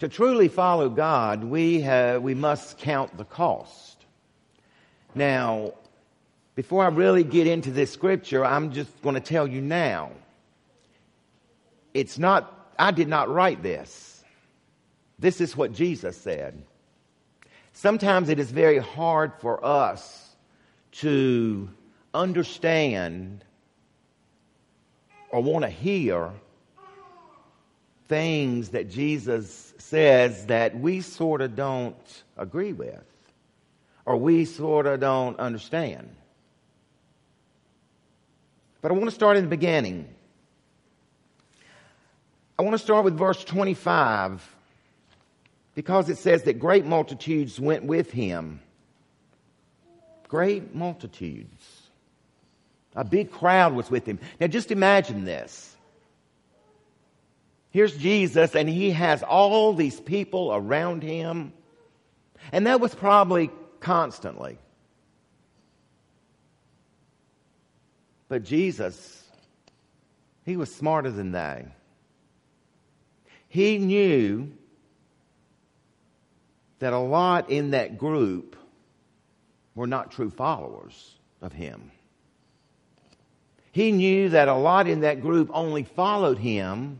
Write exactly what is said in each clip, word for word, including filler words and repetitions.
To truly follow God, we have, we must count the cost. Now, before I really get into this scripture, I'm just going to tell you now. It's not, I did not write this. This is what Jesus said. Sometimes it is very hard for us to understand or want to hear things that Jesus says that we sort of don't agree with or we sort of don't understand. But I want to start in the beginning. I want to start with verse twenty-five because it says that great multitudes went with him. Great multitudes. A big crowd was with him. Now just imagine this. Here's Jesus and he has all these people around him. And that was probably constantly. But Jesus, he was smarter than they. He knew that a lot in that group were not true followers of him. He knew that a lot in that group only followed him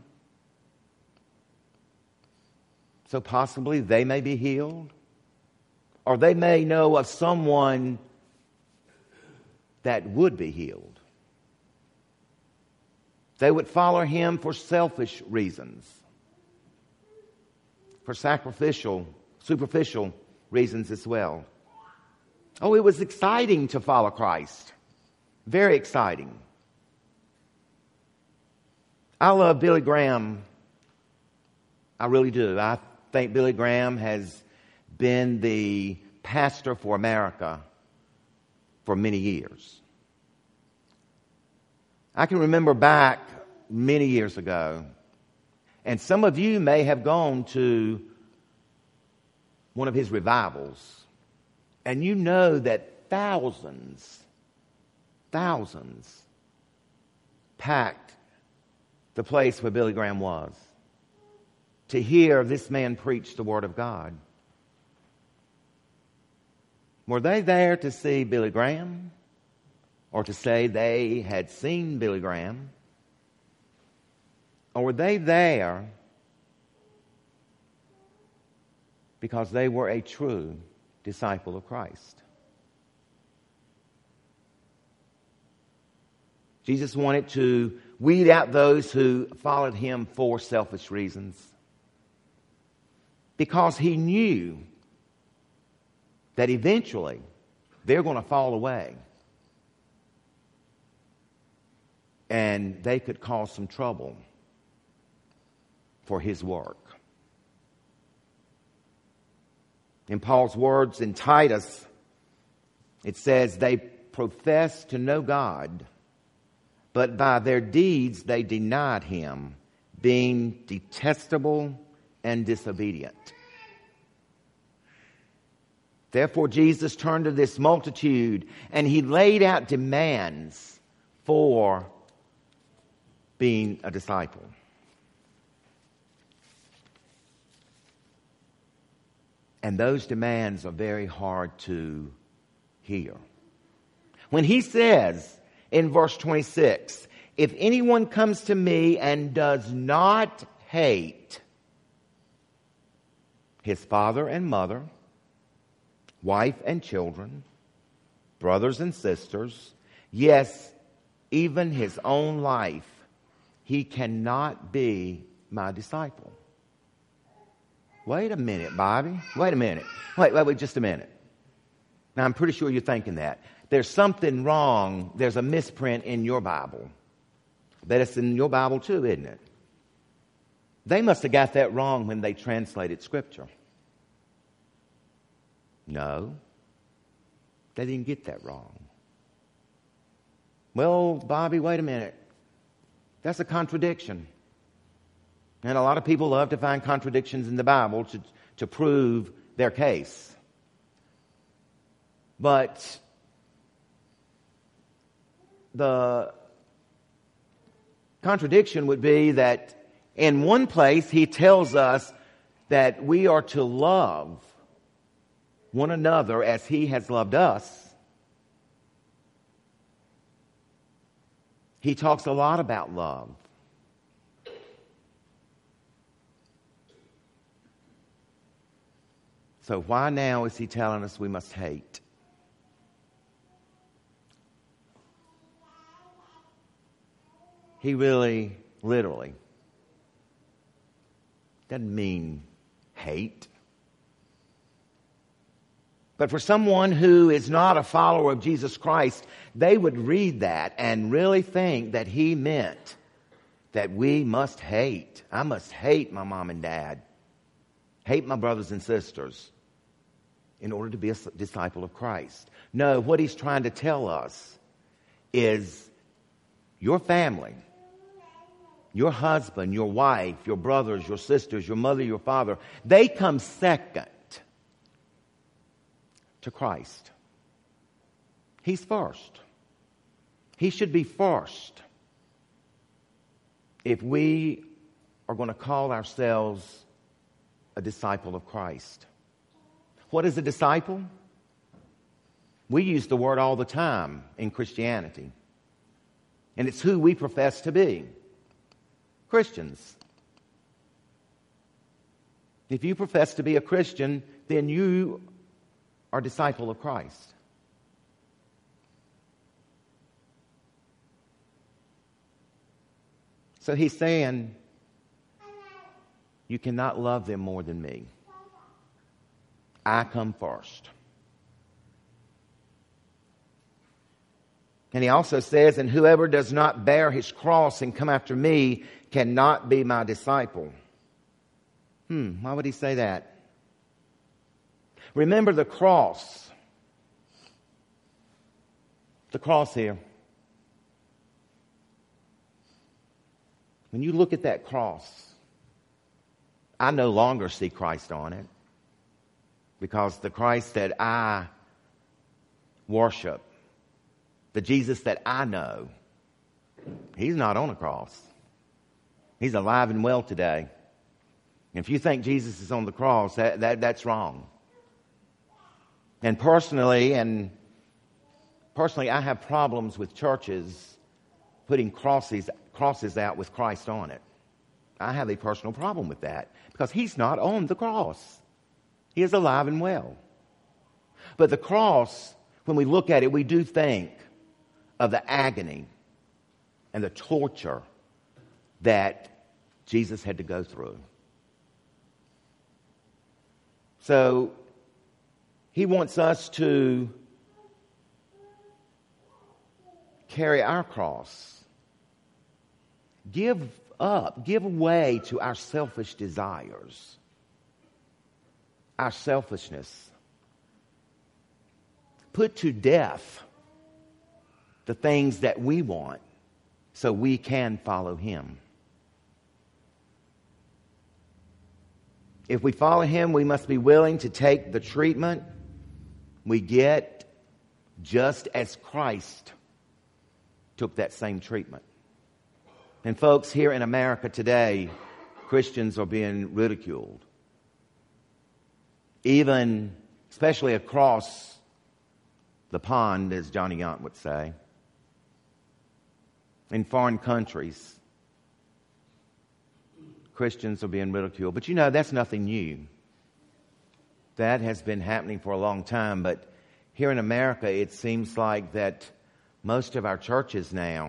so possibly they may be healed, or they may know of someone that would be healed. They would follow him for selfish reasons, for sacrificial, superficial reasons as well. Oh, it was exciting to follow Christ. Very exciting. I love Billy Graham. I really do. I think Billy Graham has been the pastor for America for many years. I can remember back many years ago, and some of you may have gone to one of his revivals, and you know that thousands, thousands packed the place where Billy Graham was to hear this man preach the Word of God. Were they there to see Billy Graham? Or to say they had seen Billy Graham? Or were they there because they were a true disciple of Christ? Jesus wanted to weed out those who followed him for selfish reasons, because he knew that eventually they're going to fall away and they could cause some trouble for his work. In Paul's words in Titus, it says, they profess to know God, but by their deeds they denied him, being detestable and disobedient. Therefore Jesus turned to this multitude and he laid out demands for being a disciple. And those demands are very hard to hear. When he says in verse twenty-six, if anyone comes to me and does not hate his father and mother, wife and children, brothers and sisters, yes, even his own life, he cannot be my disciple. Wait a minute, Bobby. Wait a minute. Wait, wait, wait, just a minute. Now, I'm pretty sure you're thinking that. There's something wrong. There's a misprint in your Bible. I bet it's in your Bible too, isn't it? They must have got that wrong when they translated Scripture. No, they didn't get that wrong. Well, Bobby, wait a minute. That's a contradiction. And a lot of people love to find contradictions in the Bible to, to prove their case. But the contradiction would be that in one place he tells us that we are to love one another as He has loved us, He talks a lot about love. So why now is He telling us we must hate? He really, literally, doesn't mean hate. But for someone who is not a follower of Jesus Christ, they would read that and really think that He meant that we must hate. I must hate my mom and dad, hate my brothers and sisters in order to be a disciple of Christ. No, what He's trying to tell us is your family, your husband, your wife, your brothers, your sisters, your mother, your father, they come second to Christ. He's first. He should be first if we are going to call ourselves a disciple of Christ. What is a disciple? We use the word all the time in Christianity. And it's who we profess to be. Christians. If you profess to be a Christian, then you are a disciple of Christ. So He's saying, you cannot love them more than me. I come first. And He also says, and whoever does not bear his cross and come after me cannot be my disciple. Hmm, why would He say that? Remember the cross. The cross here. When you look at that cross, I no longer see Christ on it, because the Christ that I worship, the Jesus that I know, He's not on a cross. He's alive and well today. And if you think Jesus is on the cross, that, that that's wrong. And personally, and personally, I have problems with churches putting crosses crosses out with Christ on it. I have a personal problem with that because He's not on the cross. He is alive and well. But the cross, when we look at it, we do think of the agony and the torture that Jesus had to go through. So He wants us to carry our cross, give up, give way to our selfish desires, our selfishness. Put to death the things that we want so we can follow Him. If we follow Him, we must be willing to take the treatment we get just as Christ took that same treatment. And folks, here in America today, Christians are being ridiculed. Even, especially across the pond, as Johnny Yount would say, in foreign countries, Christians are being ridiculed. But you know, that's nothing new. That has been happening for a long time. But here in America, it seems like that most of our churches now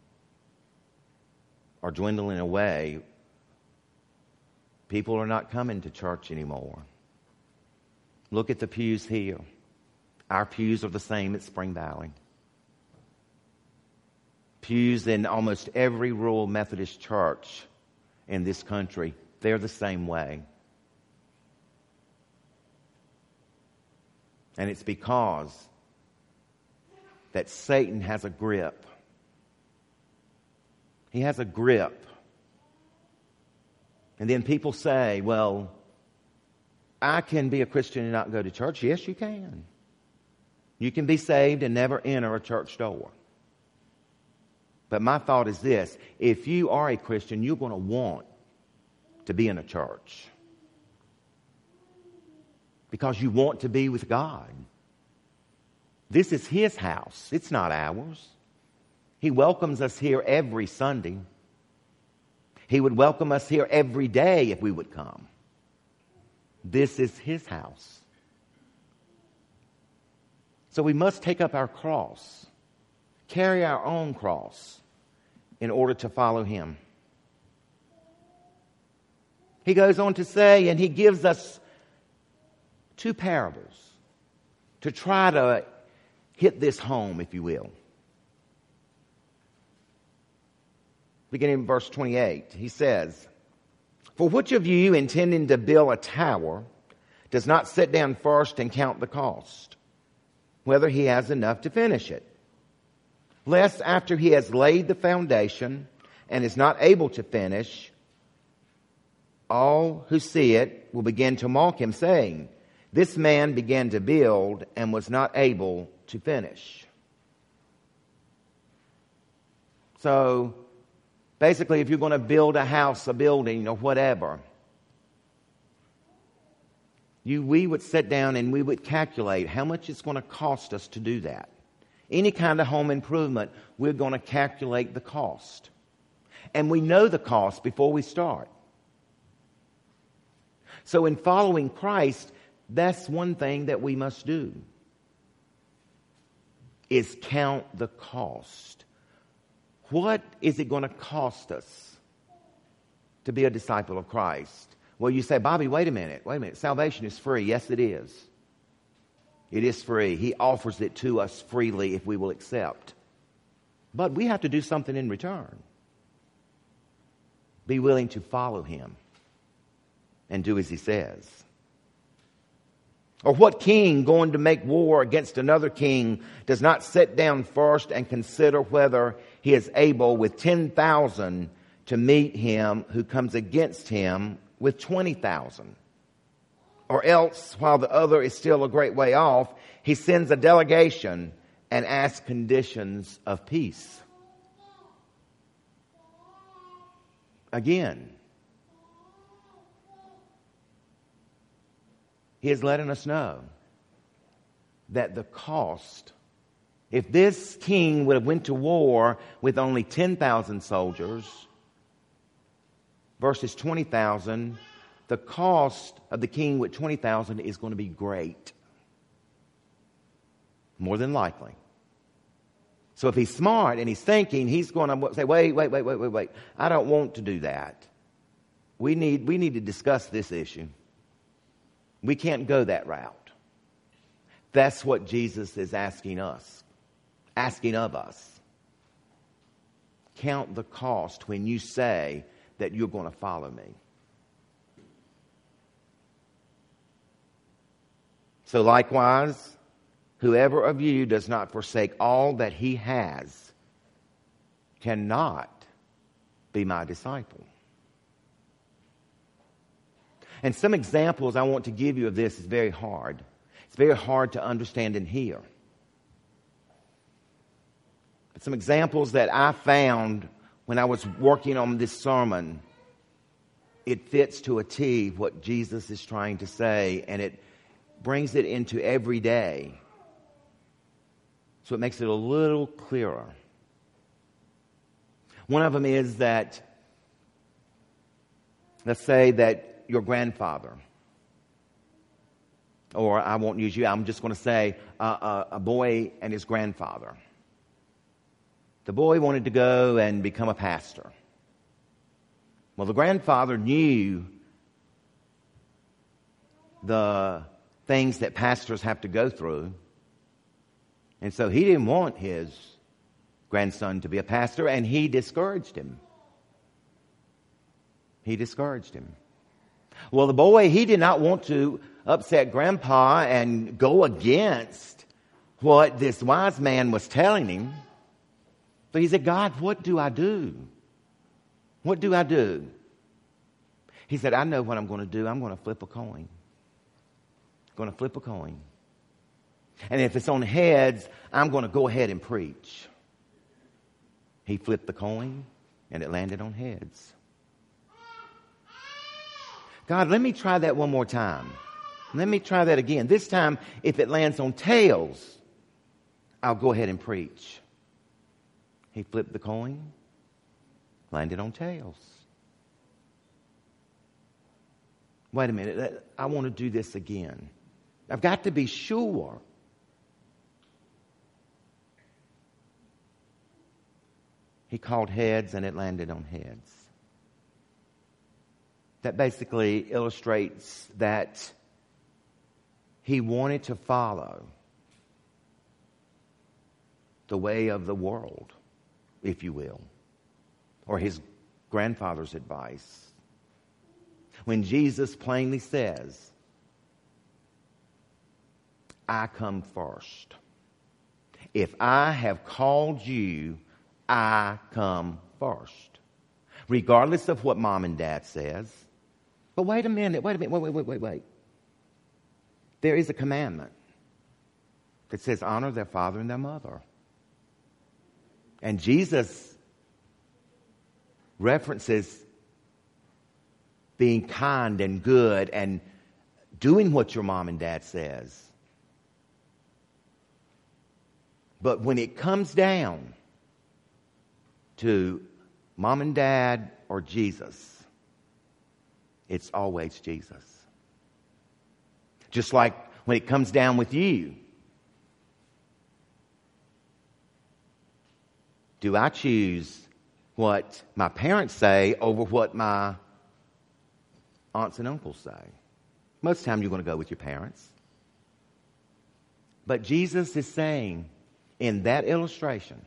are dwindling away. People are not coming to church anymore. Look at the pews here. Our pews are the same at Spring Valley. Pews in almost every rural Methodist church in this country, they're the same way. And it's because that Satan has a grip. He has a grip. And then people say, well, I can be a Christian and not go to church. Yes, you can. You can be saved and never enter a church door. But my thought is this: if you are a Christian, you're going to want to be in a church. because you want to be with God. This is His house. It's not ours. He welcomes us here every Sunday. He would welcome us here every day if we would come. This is His house. So we must take up our cross, carry our own cross in order to follow Him. He goes on to say, and He gives us two parables to try to hit this home, if you will. Beginning in verse twenty-eight, He says, "For which of you, intending to build a tower, does not sit down first and count the cost, whether he has enough to finish it? Lest after he has laid the foundation and is not able to finish, all who see it will begin to mock him, saying, 'This man began to build and was not able to finish.'" So, basically, if you're going to build a house, a building, or whatever, you, we would sit down and we would calculate how much it's going to cost us to do that. Any kind of home improvement, we're going to calculate the cost. And we know the cost before we start. So in following Christ, that's one thing that we must do, is count the cost. What is it going to cost us to be a disciple of Christ? Well, you say, "Bobby, wait a minute, wait a minute. Salvation is free." Yes, it is. It is free. He offers it to us freely if we will accept. But we have to do something in return. Be willing to follow Him and do as He says. Or what king going to make war against another king does not sit down first and consider whether he is able with ten thousand to meet him who comes against him with twenty thousand? Or else, while the other is still a great way off, he sends a delegation and asks conditions of peace. Again, He is letting us know that the cost, if this king would have went to war with only ten thousand soldiers versus twenty thousand, the cost of the king with twenty thousand is going to be great. More than likely. So if he's smart and he's thinking, he's going to say, wait, wait, wait, wait, wait, wait. I don't want to do that. We need, we need to discuss this issue. We can't go that route. That's what Jesus is asking us, asking of us. Count the cost when you say that you're going to follow me. So likewise, whoever of you does not forsake all that he has cannot be my disciple. And some examples I want to give you of this is very hard. It's very hard to understand and hear. But some examples that I found when I was working on this sermon, it fits to a T what Jesus is trying to say, and it brings it into every day. So it makes it a little clearer. One of them is that, let's say that your grandfather, or I won't use you, I'm just going to say uh, uh, a boy and his grandfather. The boy wanted to go and become a pastor. Well, the grandfather knew the things that pastors have to go through, and so he didn't want his grandson to be a pastor, and he discouraged him. He discouraged him. Well, the boy, he did not want to upset Grandpa and go against what this wise man was telling him. So he said, "God, what do I do? What do I do?" He said, "I know what I'm going to do. I'm going to flip a coin. I'm going to flip a coin. And if it's on heads, I'm going to go ahead and preach." He flipped the coin, and it landed on heads. "God, let me try that one more time. Let me try that again. This time, if it lands on tails, I'll go ahead and preach. He flipped the coin, landed on tails. Wait a minute, I want to do this again. I've got to be sure. He called heads and it landed on heads. That basically illustrates that he wanted to follow the way of the world, if you will, or his grandfather's advice. When Jesus plainly says, I come first. If I have called you, I come first. Regardless of what mom and dad says. But wait a minute, wait a minute, wait, wait, wait, wait, wait. There is a commandment that says honor their father and their mother. And Jesus references being kind and good and doing what your mom and dad says. But when it comes down to mom and dad or Jesus, it's always Jesus. Just like when it comes down with you. Do I choose what my parents say over what my aunts and uncles say? Most of the time you're going to go with your parents. But Jesus is saying in that illustration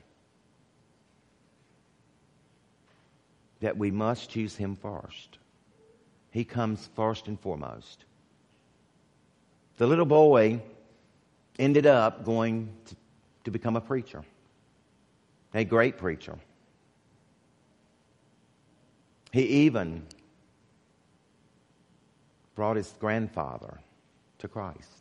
that we must choose him first. He comes first and foremost. The little boy ended up going to, to become a preacher. A great preacher. He even brought his grandfather to Christ.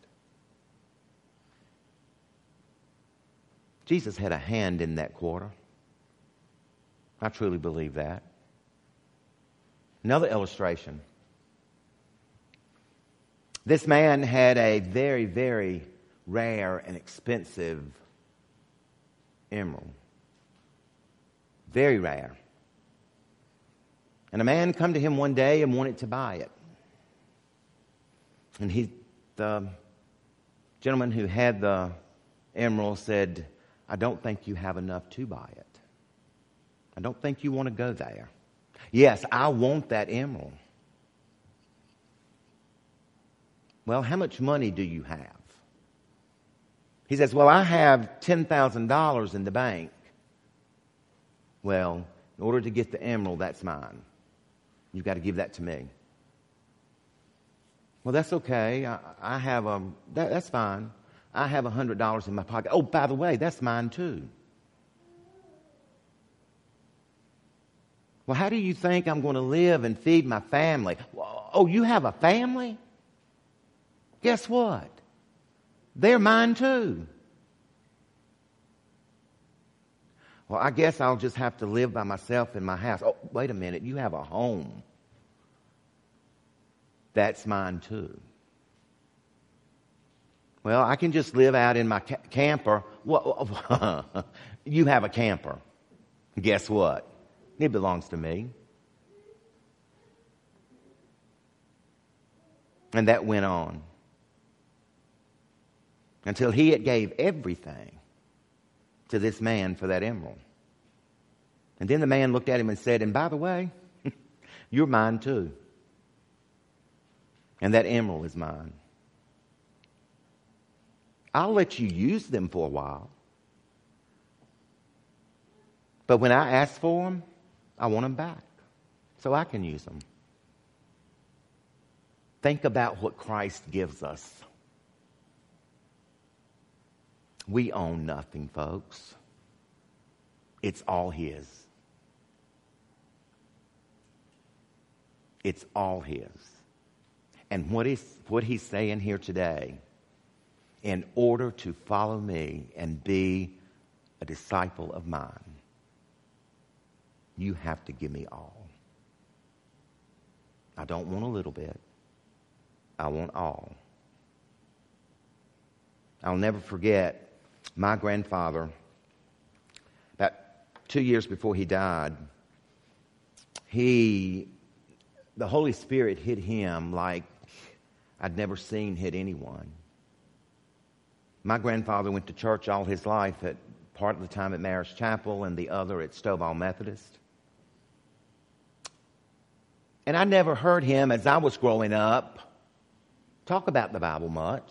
Jesus had a hand in that quarter. I truly believe that. Another illustration. This man had a very, very rare and expensive emerald. Very rare. And a man come to him one day and wanted to buy it. And he, the gentleman who had the emerald said, I don't think you have enough to buy it. I don't think you want to go there. Yes, I want that emerald. Well, how much money do you have? He says, well, I have ten thousand dollars in the bank. Well, in order to get the emerald, that's mine. You've got to give that to me. Well, that's okay. I, I have a, that, that's fine. I have one hundred dollars in my pocket. Oh, by the way, that's mine too. Well, how do you think I'm going to live and feed my family? Well, oh, you have a family? Guess what? They're mine too. Well, I guess I'll just have to live by myself in my house. Oh, wait a minute. You have a home. That's mine too. Well, I can just live out in my ca- camper. Well, you have a camper. Guess what? It belongs to me. And that went on until he had gave everything to this man for that emerald. And then the man looked at him and said, and by the way, you're mine too. And that emerald is mine. I'll let you use them for a while. But when I ask for them, I want them back so I can use them. Think about what Christ gives us. We own nothing, folks. It's all his. It's all his. And what is what he's saying here today, in order to follow me and be a disciple of mine, you have to give me all. I don't want a little bit. I want all. I'll never forget my grandfather, about two years before he died, he, the Holy Spirit hit him like I'd never seen hit anyone. My grandfather went to church all his life, at part of the time at Marist Chapel and the other at Stovall Methodist. And I never heard him, as I was growing up, talk about the Bible much.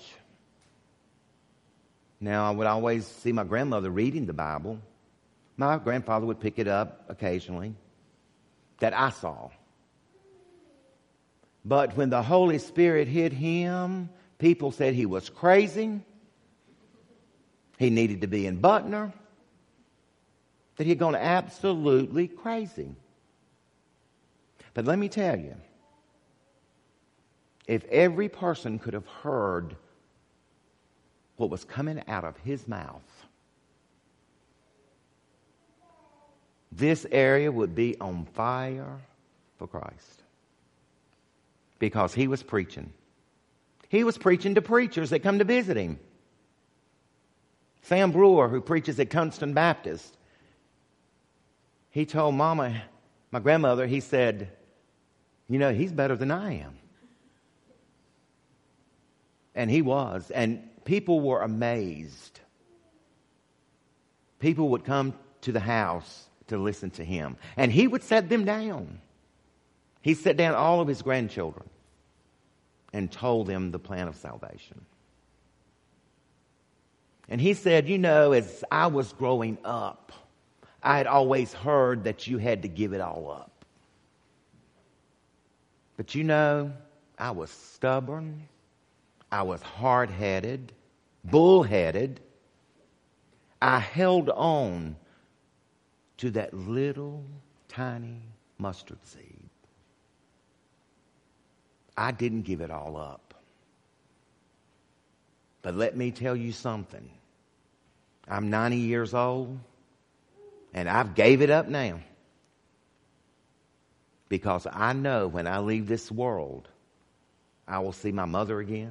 Now, I would always see my grandmother reading the Bible. My grandfather would pick it up occasionally, that I saw. But when the Holy Spirit hit him, people said he was crazy, he needed to be in Butner, that he'd gone absolutely crazy. But let me tell you, if every person could have heard what was coming out of his mouth, this area would be on fire for Christ. Because he was preaching. He was preaching to preachers that come to visit him. Sam Brewer, who preaches at Kunston Baptist, he told Mama, my grandmother, he said, you know, he's better than I am. And he was. And people were amazed. People would come to the house to listen to him. And he would set them down. He set down all of his grandchildren and told them the plan of salvation. And he said, you know, as I was growing up, I had always heard that you had to give it all up. But you know, I was stubborn, I was hard-headed, bull-headed. I held on to that little tiny mustard seed. I didn't give it all up. But let me tell you something. I'm ninety years old, and I've gave it up now. Because I know when I leave this world, I will see my mother again.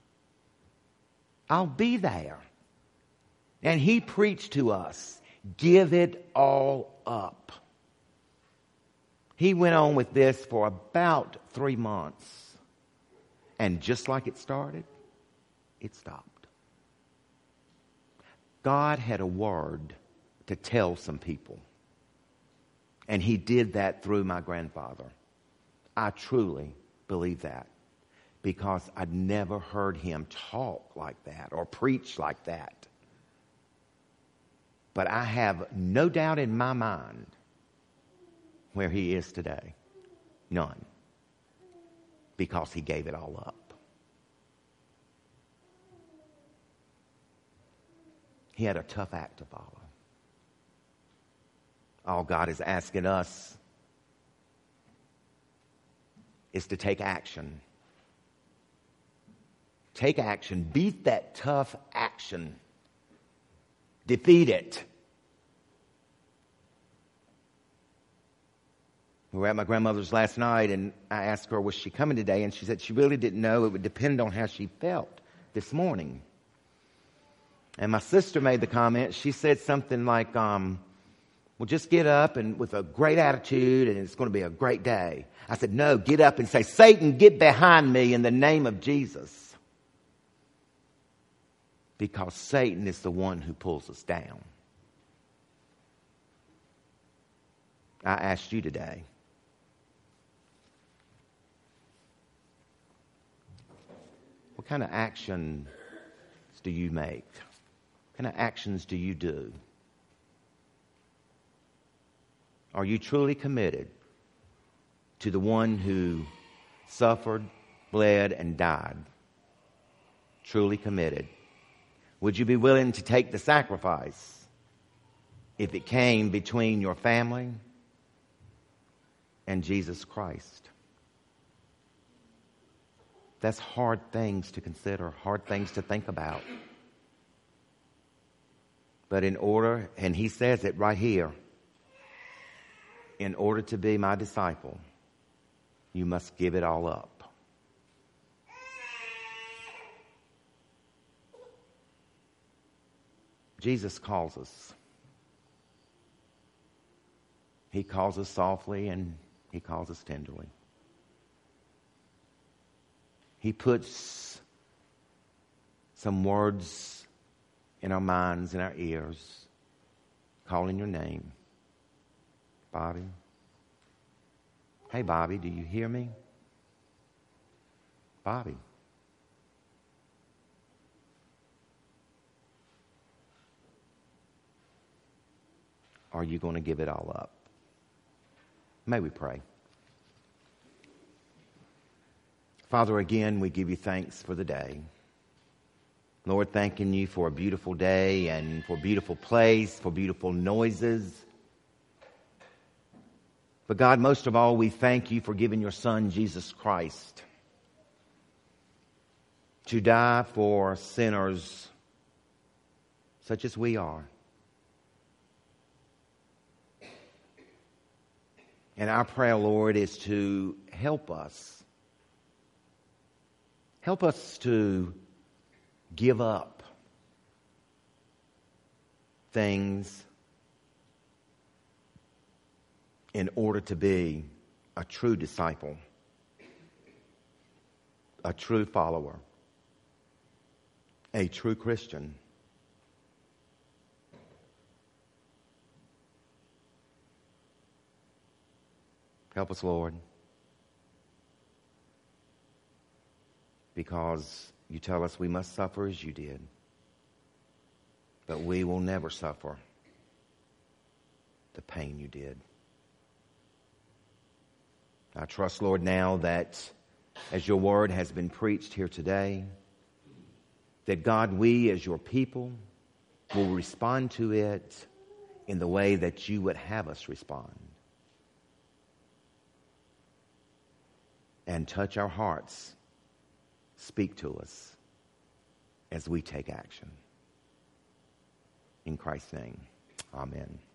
I'll be there. And he preached to us, give it all up. He went on with this for about three months. And just like it started, it stopped. God had a word to tell some people. And he did that through my grandfather. I truly believe that. Because I'd never heard him talk like that or preach like that. But I have no doubt in my mind where he is today. None. Because he gave it all up. He had a tough act to follow. All God is asking us is to take action. Take action. Beat that tough action. Defeat it. We were at my grandmother's last night, and I asked her, was she coming today? And she said she really didn't know. It would depend on how she felt this morning. And my sister made the comment. She said something like, um, well, just get up and with a great attitude, and it's going to be a great day. I said, no, get up and say, Satan, get behind me in the name of Jesus. Because Satan is the one who pulls us down. I asked you today, what kind of actions do you make? What kind of actions do you do? Are you truly committed to the one who suffered, bled, and died? Truly committed. Would you be willing to take the sacrifice if it came between your family and Jesus Christ? That's hard things to consider, hard things to think about. But in order, and he says it right here, in order to be my disciple, you must give it all up. Jesus calls us. He calls us softly and he calls us tenderly. He puts some words in our minds, in our ears, calling your name. Bobby. Hey, Bobby, do you hear me? Bobby. Are you going to give it all up? May we pray. Father, again, we give you thanks for the day. Lord, thanking you for a beautiful day and for a beautiful place, for beautiful noises. But God, most of all, we thank you for giving your Son, Jesus Christ, to die for sinners such as we are. And our prayer, Lord, is to help us. Help us to give up things in order to be a true disciple, a true follower, a true Christian. Help us, Lord, because you tell us we must suffer as you did, but we will never suffer the pain you did. I trust, Lord, now that as your word has been preached here today, that God, we as your people will respond to it in the way that you would have us respond. And touch our hearts, speak to us as we take action. In Christ's name, amen.